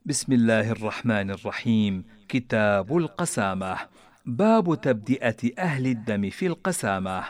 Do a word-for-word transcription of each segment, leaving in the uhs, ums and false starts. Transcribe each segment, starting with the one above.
بسم الله الرحمن الرحيم. كتاب القسامة. باب تبدئة أهل الدم في القسامة.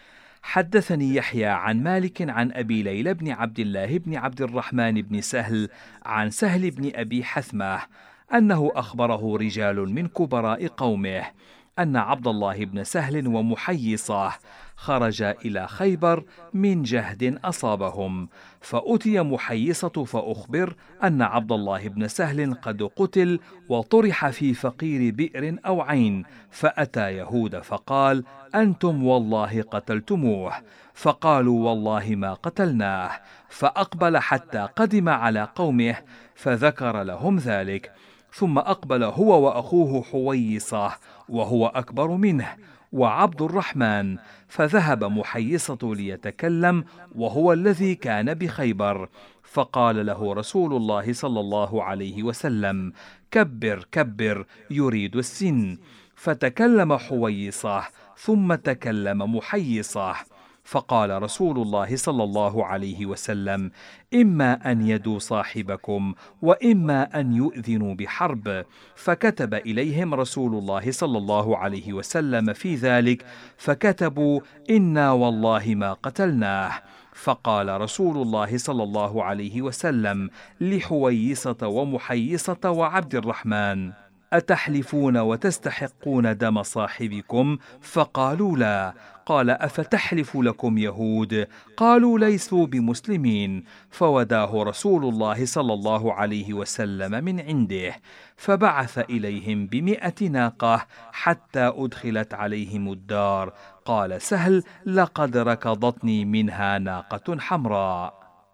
حدثني يحيى عن مالك عن أبي ليلى بن عبد الله بن عبد الرحمن بن سهل عن سهل بن أبي حثمة أنه أخبره رجال من كبراء قومه أن عبد الله بن سهل ومحيصة خرجا إلى خيبر من جهد أصابهم، فأتي محيصة فأخبر أن عبد الله بن سهل قد قتل وطرح في فقير بئر أو عين، فأتى يهود فقال: أنتم والله قتلتموه، فقالوا: والله ما قتلناه، فأقبل حتى قدم على قومه فذكر لهم ذلك، ثم أقبل هو وأخوه حويصة وهو أكبر منه وعبد الرحمن، فذهب محيصة ليتكلم وهو الذي كان بخيبر، فقال له رسول الله صلى الله عليه وسلم: كبر كبر، يريد السن. فتكلم حويصة ثم تكلم محيصة، فقال رسول الله صلى الله عليه وسلم: إما أن يدوا صاحبكم وإما أن يؤذنوا بحرب، فكتب إليهم رسول الله صلى الله عليه وسلم في ذلك، فكتبوا: إنا والله ما قتلناه. فقال رسول الله صلى الله عليه وسلم لحويصة ومحيصة وعبد الرحمن: أتحلفون وتستحقون دم صاحبكم؟ فقالوا: لا. قال: أفتحلف لكم يهود؟ قالوا: ليسوا بمسلمين. فوداه رسول الله صلى الله عليه وسلم من عنده، فبعث إليهم بمئة ناقة حتى أدخلت عليهم الدار. قال سهل: لقد ركضتني منها ناقة حمراء.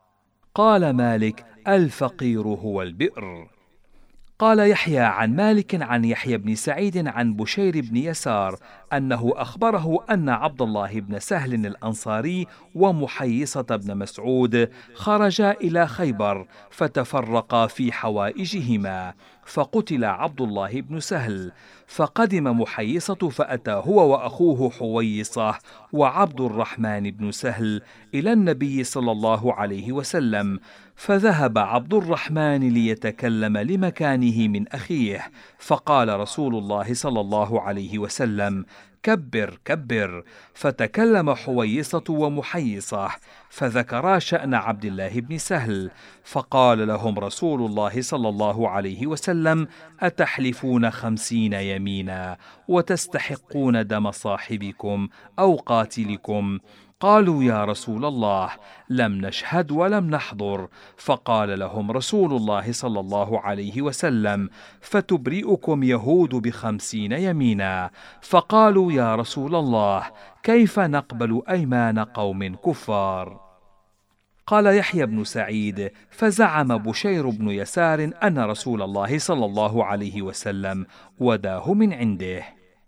قال مالك: الفقير هو البئر. قال يحيى عن مالك عن يحيى بن سعيد عن بشير بن يسار أنه أخبره أن عبد الله بن سهل الأنصاري ومحيصة بن مسعود خرجا إلى خيبر فتفرقا في حوائجهما، فقتل عبد الله بن سهل، فقدم محيصة فأتى هو وأخوه حويصة وعبد الرحمن بن سهل إلى النبي صلى الله عليه وسلم، فذهب عبد الرحمن ليتكلم لمكانه من أخيه، فقال رسول الله صلى الله عليه وسلم: كبر كبر. فتكلم حويصة ومحيصة فذكرا شأن عبد الله بن سهل، فقال لهم رسول الله صلى الله عليه وسلم: أتحلفون خمسين يمينا وتستحقون دم صاحبكم أو قاتلكم؟ قالوا: يا رسول الله، لم نشهد ولم نحضر. فقال لهم رسول الله صلى الله عليه وسلم: فتبرئكم يهود بخمسين يمينا. فقالوا: يا رسول الله، كيف نقبل أيمان قوم كفار؟ قال يحيى بن سعيد: فزعم بشير بن يسار أن رسول الله صلى الله عليه وسلم وداه من عنده.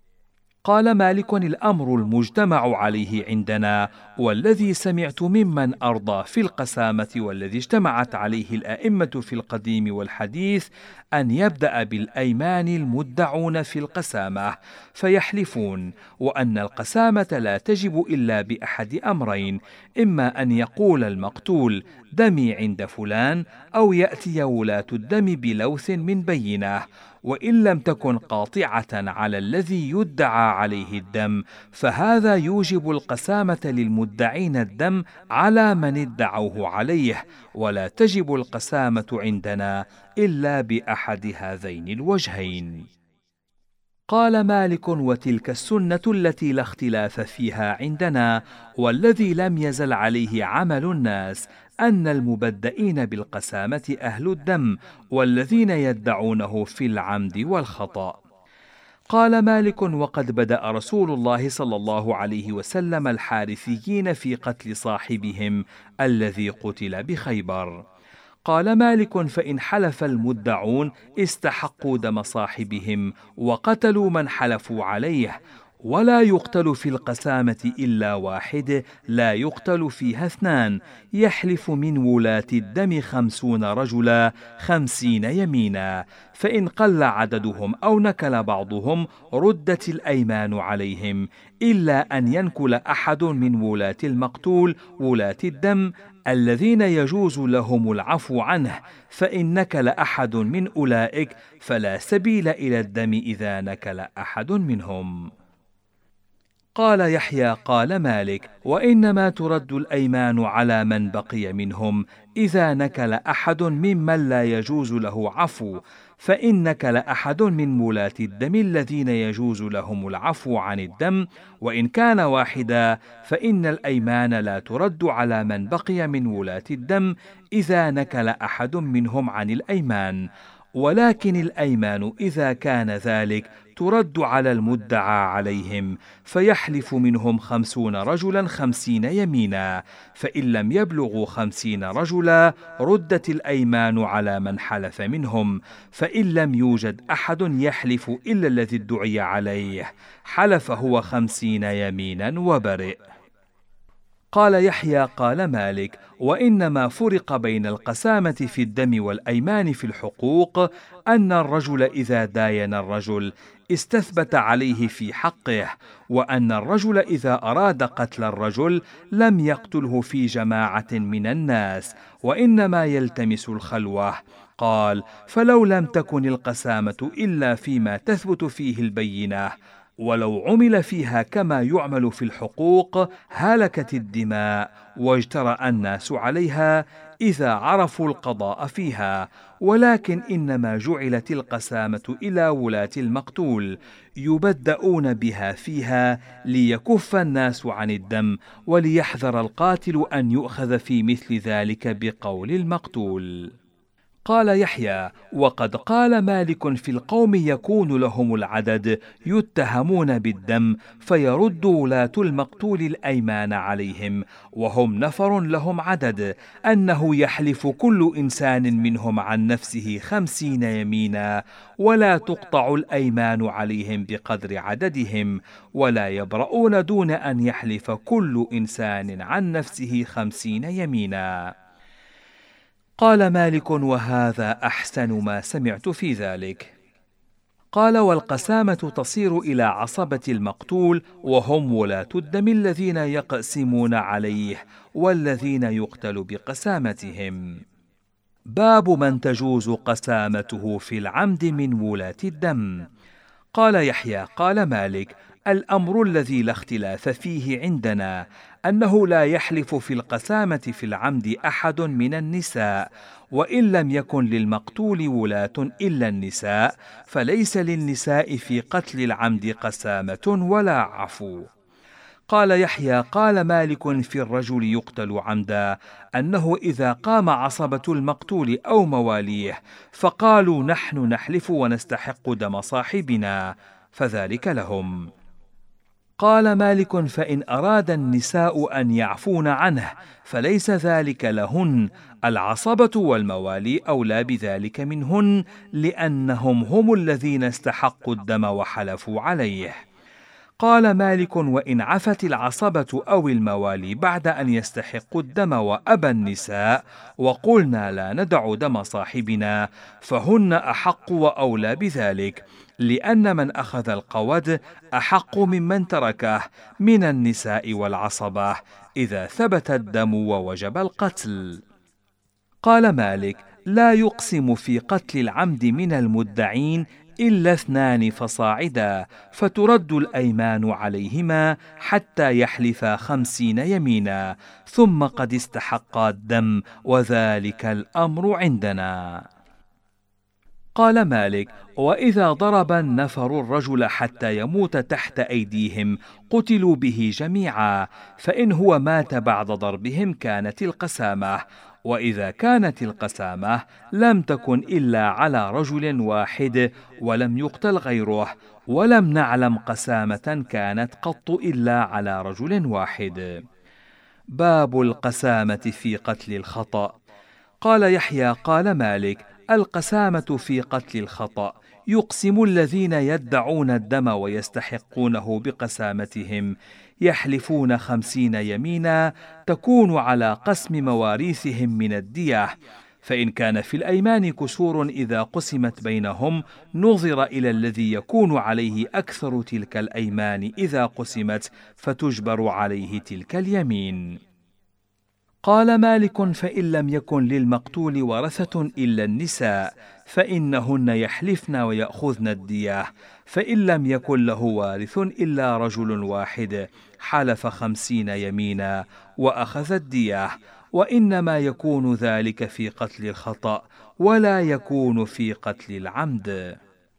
قال مالك: الأمر المجتمع عليه عندنا والذي سمعت ممن أرضى في القسامة والذي اجتمعت عليه الأئمة في القديم والحديث أن يبدأ بالأيمان المدعون في القسامة فيحلفون، وأن القسامة لا تجب إلا بأحد أمرين: إما أن يقول المقتول: دمي عند فلان، أو يأتي ولاة الدم بلوث من بينة، وإن لم تكن قاطعة على الذي يدعى عليه الدم فهذا يوجب القسامة للمدعين الدم على من ادعوه عليه، ولا تجب القسامة عندنا إلا بأحد هذين الوجهين. قال مالك: وتلك السنة التي لا اختلاف فيها عندنا، والذي لم يزل عليه عمل الناس، أن المبدئين بالقسامة أهل الدم، والذين يدعونه في العمد والخطأ. قال مالك: وقد بدأ رسول الله صلى الله عليه وسلم الحارثيين في قتل صاحبهم الذي قتل بخيبر. قال مالك: فإن حلف المدعون استحقوا دم صاحبهم وقتلوا من حلفوا عليه، ولا يقتل في القسامة إلا واحد، لا يقتل فيها اثنان، يحلف من ولاة الدم خمسون رجلا خمسين يمينا، فإن قل عددهم أو نكل بعضهم ردت الأيمان عليهم، إلا أن ينكل أحد من ولاة المقتول ولاة الدم الذين يجوز لهم العفو عنه، فإن نكل أحد من أولئك فلا سبيل إلى الدم إذا نكل أحد منهم. قال يحيى قال مالك: وإنما ترد الأيمان على من بقي منهم إذا نكل أحد ممن لا يجوز له عفو، فإن نكل أحد من مولاة الدم الذين يجوز لهم العفو عن الدم وإن كان واحدا، فإن الأيمان لا ترد على من بقي من ولاة الدم إذا نكل أحد منهم عن الأيمان، ولكن الأيمان إذا كان ذلك ترد على المدعى عليهم، فيحلف منهم خمسون رجلا خمسين يمينا، فإن لم يبلغوا خمسين رجلا ردت الأيمان على من حلف منهم، فإن لم يوجد أحد يحلف إلا الذي ادعي عليه حلف هو خمسين يمينا وبرئ. قال يحيى قال مالك: وإنما فرق بين القسامة في الدم والأيمان في الحقوق أن الرجل إذا داين الرجل استثبت عليه في حقه، وأن الرجل إذا أراد قتل الرجل لم يقتله في جماعة من الناس، وإنما يلتمس الخلوة. قال: فلو لم تكن القسامة إلا فيما تثبت فيه البينة، ولو عمل فيها كما يعمل في الحقوق هلكت الدماء واجترأ الناس عليها إذا عرفوا القضاء فيها، ولكن إنما جعلت القسامة إلى ولاة المقتول يبدؤون بها فيها ليكف الناس عن الدم، وليحذر القاتل أن يؤخذ في مثل ذلك بقول المقتول. قال يحيى: وقد قال مالك في القوم يكون لهم العدد يتهمون بالدم فيرد ولاة المقتول الأيمان عليهم وهم نفر لهم عدد، أنه يحلف كل إنسان منهم عن نفسه خمسين يمينا، ولا تقطع الأيمان عليهم بقدر عددهم، ولا يبرؤون دون أن يحلف كل إنسان عن نفسه خمسين يمينا. قال مالك: وهذا أحسن ما سمعت في ذلك. قال: والقسامة تصير إلى عصبة المقتول وهم ولاة الدم الذين يقسمون عليه والذين يقتل بقسامتهم. باب من تجوز قسامته في العمد من ولاة الدم. قال يحيى قال مالك: الأمر الذي لا اختلاف فيه عندنا أنه لا يحلف في القسامة في العمد أحد من النساء، وإن لم يكن للمقتول ولاة إلا النساء فليس للنساء في قتل العمد قسامة ولا عفو. قال يحيى قال مالك في الرجل يقتل عمدا أنه إذا قام عصبة المقتول أو مواليه فقالوا نحن نحلف ونستحق دم صاحبنا فذلك لهم. قال مالك: فإن أراد النساء أن يعفون عنه فليس ذلك لهن، العصبة والموالي أولى بذلك منهن، لأنهم هم الذين استحقوا الدم وحلفوا عليه. قال مالك: وإن عفت العصبة أو الموالي بعد أن يستحقوا الدم وأبى النساء وقلنا لا ندع دم صاحبنا فهن أحق وأولى بذلك، لأن من أخذ القود أحق ممن تركه من النساء والعصبة إذا ثبت الدم ووجب القتل. قال مالك: لا يقسم في قتل العمد من المدعين إلا اثنان فصاعدا، فترد الأيمان عليهما حتى يحلفا خمسين يمينا، ثم قد استحقا الدم، وذلك الأمر عندنا. قال مالك: وإذا ضرب النفر الرجل حتى يموت تحت أيديهم قتلوا به جميعا، فإن هو مات بعد ضربهم كانت القسامة، وإذا كانت القسامة لم تكن إلا على رجل واحد ولم يقتل غيره، ولم نعلم قسامة كانت قط إلا على رجل واحد. باب القسامة في قتل الخطأ. قال يحيى قال مالك: القسامة في قتل الخطأ يقسم الذين يدعون الدم ويستحقونه بقسامتهم، يحلفون خمسين يمينا تكون على قسم مواريثهم من الدية، فإن كان في الأيمان كسور إذا قسمت بينهم نظر إلى الذي يكون عليه أكثر تلك الأيمان إذا قسمت فتجبر عليه تلك اليمين. قال مالك: فإن لم يكن للمقتول ورثة إلا النساء فإنهن يحلفن ويأخذن الدية، فإن لم يكن له وارث إلا رجل واحد حلف خمسين يمينا وأخذ الدية، وإنما يكون ذلك في قتل الخطأ ولا يكون في قتل العمد.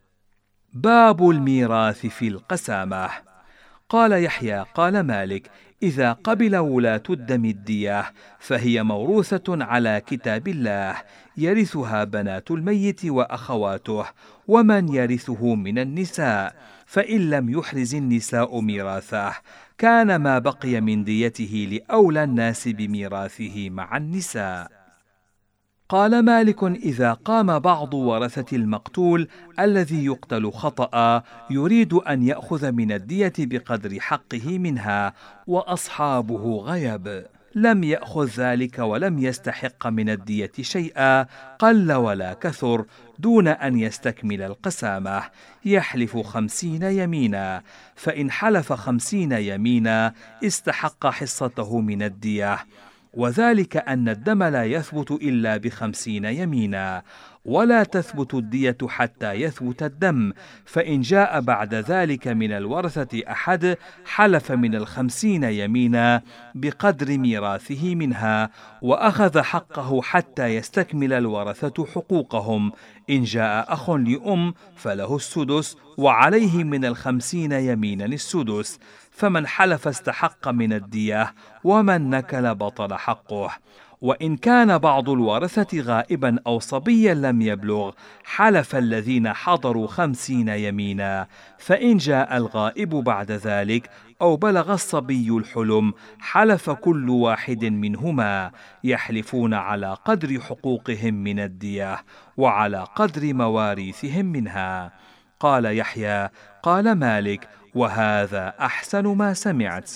باب الميراث في القسامة. قال يحيى: قال مالك: إذا قبل ولاة الدم الدية فهي موروثة على كتاب الله، يرثها بنات الميت وأخواته ومن يرثه من النساء، فإن لم يحرز النساء ميراثه كان ما بقي من ديته لأولى الناس بميراثه مع النساء. قال مالك: إذا قام بعض ورثة المقتول الذي يقتل خطأ يريد أن يأخذ من الدية بقدر حقه منها وأصحابه غيب، لم يأخذ ذلك ولم يستحق من الدية شيئا قل ولا كثر دون أن يستكمل القسامة، يحلف خمسين يمينا، فإن حلف خمسين يمينا استحق حصته من الدية، وذلك أن الدم لا يثبت إلا بخمسين يمينا، ولا تثبت الدية حتى يثبت الدم، فإن جاء بعد ذلك من الورثة أحد حلف من الخمسين يمينا بقدر ميراثه منها وأخذ حقه حتى يستكمل الورثة حقوقهم. إن جاء أخ لأم فله السدس وعليه من الخمسين يمينا السدس، فمن حلف استحق من الدية ومن نكل بطل حقه. وإن كان بعض الورثة غائبا أو صبيا لم يبلغ حلف الذين حضروا خمسين يمينا، فإن جاء الغائب بعد ذلك أو بلغ الصبي الحلم حلف كل واحد منهما، يحلفون على قدر حقوقهم من الدية وعلى قدر مواريثهم منها. قال يحيى: قال مالك: وهذا أحسن ما سمعت.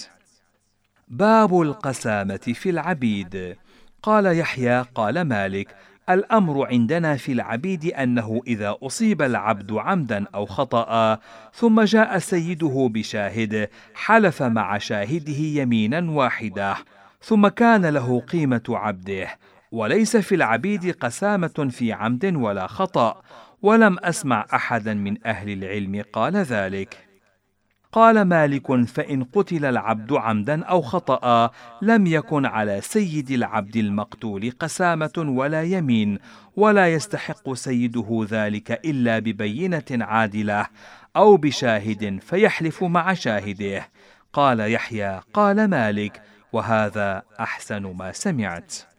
باب القسامة في العبيد. قال يحيى: قال مالك: الأمر عندنا في العبيد أنه إذا أصيب العبد عمدا أو خطأ ثم جاء سيده بشاهد حلف مع شاهده يمينا واحدة ثم كان له قيمة عبده، وليس في العبيد قسامة في عمد ولا خطأ، ولم أسمع أحدا من أهل العلم قال ذلك. قال مالك: فإن قتل العبد عمدا أو خطأ لم يكن على سيد العبد المقتول قسامة ولا يمين، ولا يستحق سيده ذلك إلا ببينة عادلة أو بشاهد فيحلف مع شاهده. قال يحيى: قال مالك: وهذا أحسن ما سمعت.